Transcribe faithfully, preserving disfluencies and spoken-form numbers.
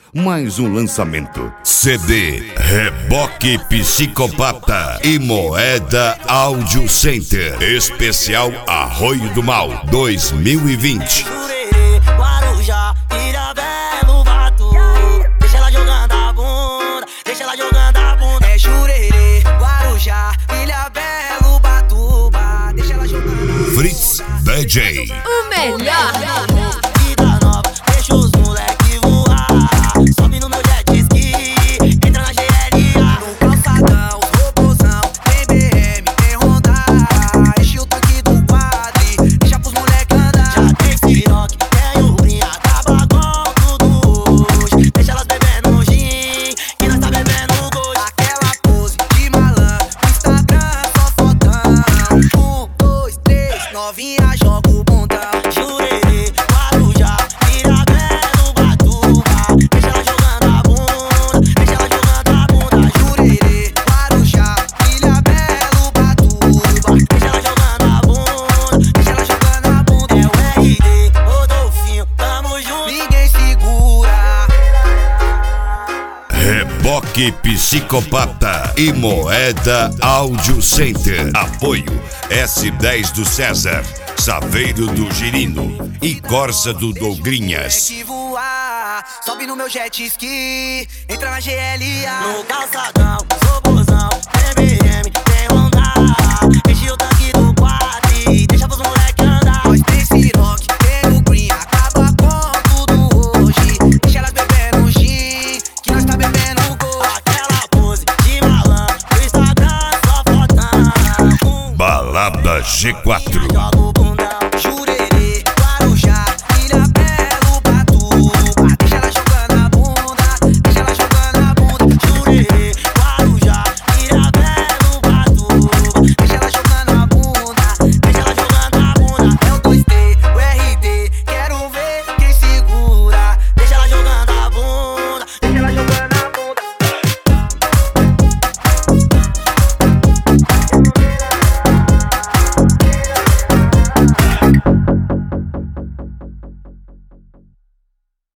mais um lançamento. C D Reboque Psicopata e Moeda Audio Center. Especial Arroio do Mal dois mil e vinte. Jurerê, Guarujá, Ilhabela, Batu. Deixa ela jogando a bunda, deixa ela jogando a bunda. É Jurerê, Guarujá, Ilhabela, Batuba. Deixa ela jogando a bunda. Fritz D J. O melhor. Vida nova, deixa os moleque voar. Sobe no meu jet ski, entra na G L A. No calçadão, robozão, tem B M, tem Honda. Enche o tanque do quadri, deixa pros moleque andar. Já tem Ciroc, tem o Brim, acaba com tudo hoje. Deixa elas bebendo gin, que nós tá bebendo gosto. Aquela pose de malandro, no Instagram só fotão. Um, dois, três, novinha joga o bundão. Jurerê, Guarujá, Ilhabela, Batuba. Deixa ela jogando a bunda, deixa ela jogando a bunda. Jurerê, Guarujá, Ilhabela, Batuba. Deixa ela jogando a bunda, deixa ela jogando a bunda. É o R D, Rodolfinho, tamo junto, ninguém segura. Reboque Psicopata e Moeda Audio Center. Apoio S dez do César, Saveiro do Girino e Corsa do Dougrinhas. Que voar, sobe no meu jet ski, entra na G L A. No calçadão, robozão, tem B M, tem Honda. Enche o tanque do quadri, deixa pros moleque andar. Nós tem Ciroc, tem o Green, acaba com tudo hoje. Deixa elas bebendo gin, que nós tá bebendo gold. Aquela pose de malandro, no Instagram só fotão. Um, Balada G quatro. joga